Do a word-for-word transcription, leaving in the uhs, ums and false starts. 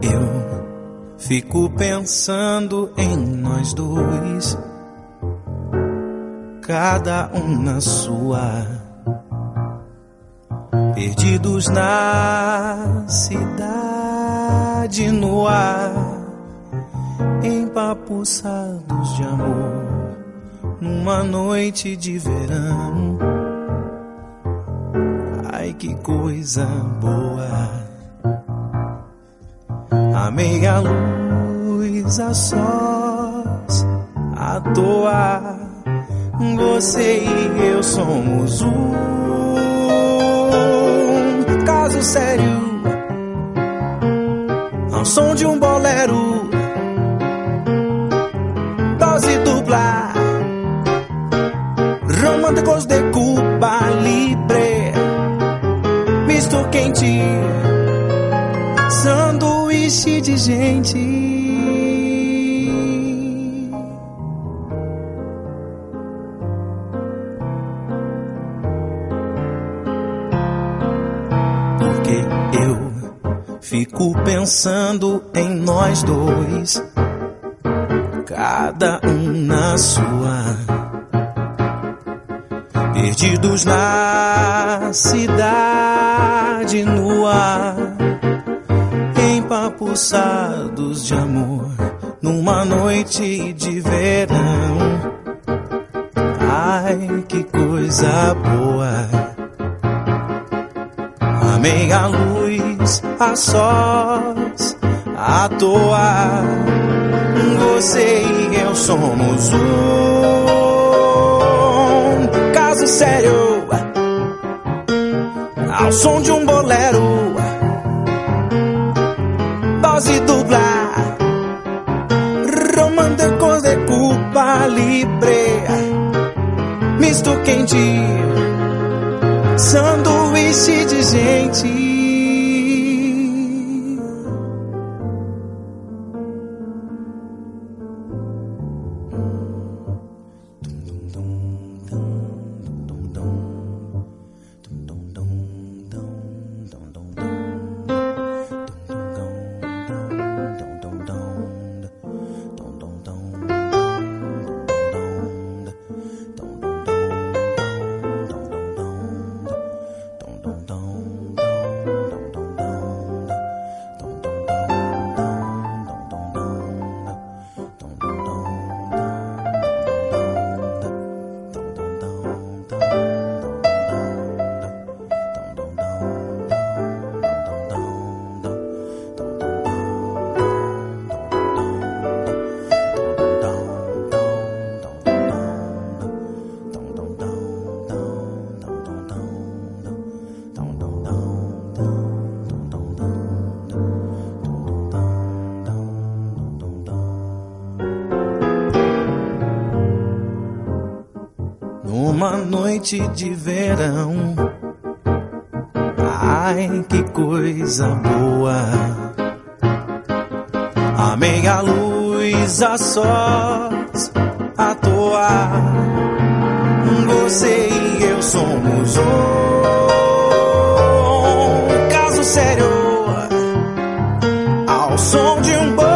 eu fico pensando em nós dois, cada um na sua, perdidos na cidade, no ar, empapuçados de amor, numa noite de verão. Ai, que coisa boa, a meia luz, a sós, à toa, você e eu somos um caso sério, ao som de um bolero, dose dupla, românticos de Cuba Libre, misto quente, sanduíche de gente. Porque eu fico pensando em nós dois, cada um na sua, perdidos na cidade, no ar, empapuçados de amor, numa noite de verão. Ai, que coisa boa, a meia luz, a sós, à toa, você e eu somos um caso sério, ao som de um bolero, dose dupla, românticos de Cuba Libre, misto quente, sanduíche de gente. Numa noite de verão, ai, que coisa boa, a meia luz, a sós, à toa, você e eu somos um caso sério, ao som de um